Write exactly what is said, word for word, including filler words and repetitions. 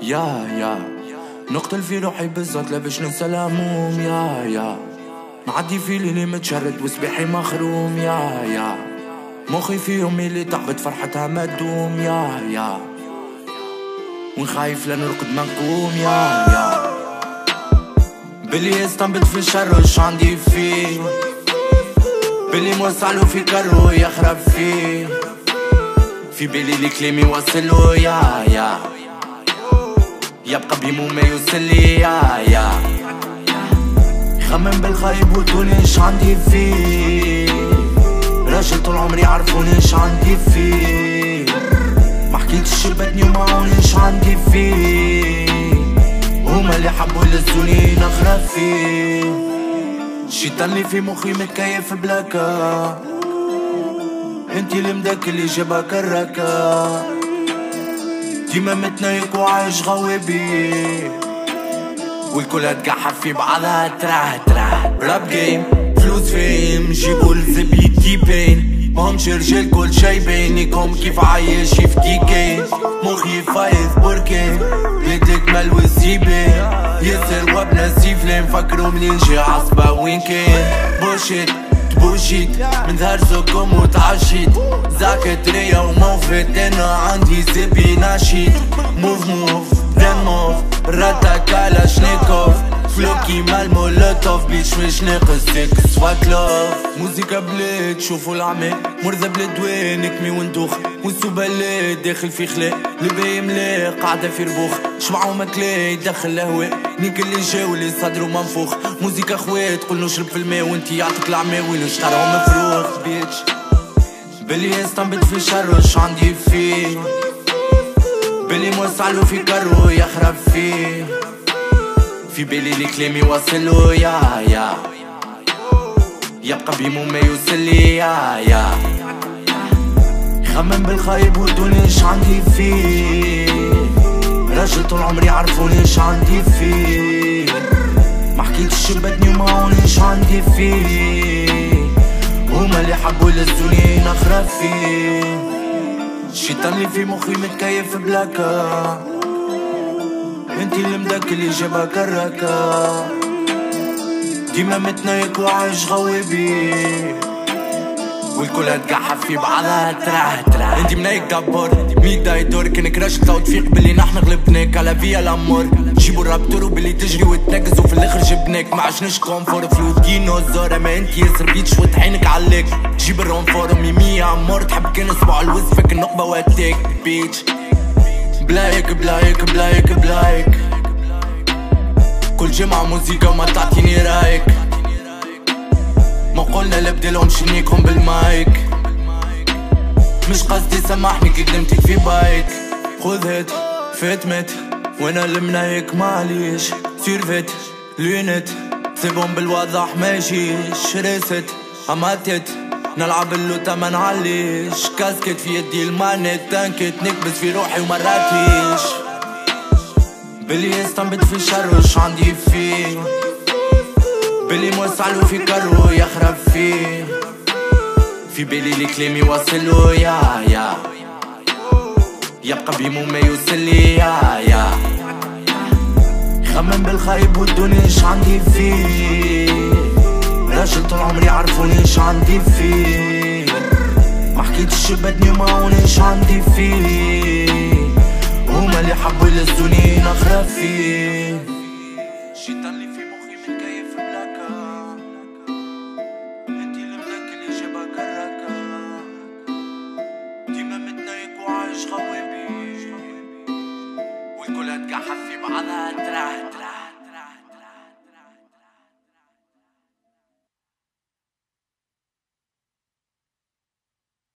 يا يا نقتل في روحي بالذات لا باش ننسى الهموم. يا يا معدي في ليلي متشرد وسبيحي مخروم. يا يا مخي في يومي اللي تعبت فرحتها ما تدوم. يا يا وين خايف لا نرقد ما نقوم. يا يا بلي يستنبت في الشر وش عندي فيه، بلي موسعلو في كرو يخرب فيه، في بالي لي كلامي وصلو. يا يا يبقى بيمو ما يوصلي. يا يا خمم بالخايب وتقولي ايش عندي فيه، راجل طول عمري عرفوني ايش عندي فيه، ما حكيتش بدني ومعوني ايش عندي فيه، هما اللي حبوا يلزوني نخرب فيه. الشيطان اللي في مخي متكيف بلاكا، انتي اللي مداك اللي جابها كراكا، ديما متنايق وعايش غوابي، والكل هتقحف في بعضها تراه تراه. راب جيم فلوس فيم جيبوا الزبيتي بين، ماهمش رجال كل شي بينكم كيف عايش يفتيكين، مخي فايز بركين بلادك ملوث جيبين، ياسر وابنا سيفلين فكروا منين جي عصبة وين كان. بوشيت بوشيت من ظهر سكم وتعشيت، زاكت ريا وموفت انا عندي زبي ناشيت، موف موف دن موف راتا كالاشنيكوف، فلوكي مال مولوتوف بيش مش ناقص تكس فاكلوف. موزيكا بلاد شوفوا العمال مرضى بلاد وين نكمي وندوخ، ونسو بلاد داخل في خلاء لباي ملاق قاعدة في ربوخ، شمعو مكلاي يدخل الهواء نيك اللي جا واللي صدرو منفوخ. موزيكا خوات قول نشرب في الماء وانتي يعطيك العمى وين شطرهم مفروخ. بيتش بلي يستنبت في شر وش عندي فيه، بلي موسعلو في كرو يخرب فيه، في بالي لي كلامي وصلو. يا يا يبقى بيمو ما يوصلي. يا يا خمم بالخايب ودوني ايش عندي فيه، راجل طول عمري عرفوني ايش عندي فيه، ما حكيتش بدني ومعوني ايش عندي فيه، هما اللي حبوا يلزوني نخرب فيه. الشيطان اللي في مخي متكيف بلاكا، انتي اللي مداك اللي جابها كراكا، ديما متنايق وعايش غوابي، والكل هتقحف في بعضها تراه تراه. انتي منايق جبار ميدا يدور كانك راجل توفيق باللي نحن غلبناك على فيا الامور، جيبوا الرابتور وباللي تجري وتنقز وفي الاخر جبناك، ما عشناش كونفور فلو ديناصور، اما انتي ياسر بيتش وطحينك عليك، جيب الرونفور ميمية عمور تحب كان اسبوع الوزفك النقبة واتاك بيتش. بلايك بلايك بلايك بلايك كل جمعة موزيكا وما تعطيني رايك، ما قلنا لبدلهم شنيكهم بالمايك، مش قصدي سامحني كي قدمتك في بايك، خذ هات فاتمت وانا المنايك معليش، سيرفت لونت سيبهم بالواضح ما يجيش، ريست اماتت نلعب اللوتا ما نعليش، كاسكت في يدي المانت تانكت نكبس في روحي ومراتيش، بلي يستنبت في الشر وش عندي فيه، بلي موسعلو في كرو يخرب فيه، في بالي لي كلامي وصلو. يا يا يبقى بيمو ما يوصلي. يا يا خمم بالخايب ودوني ايش عندي فيه، راجل طول عمري عرفوني ايش عندي فيه، ما حكيتش بدني ومعوني ايش عندي فيه، هما اللي حبوا يلزوني نخرب فيه. الشيطان اللي في مخي متكيف بلاكا، انتي اللي مداك اللي جابها كراكا، ديما متنايق وعايش غوابي، والكل هتقحف في بعضها تراه تراه.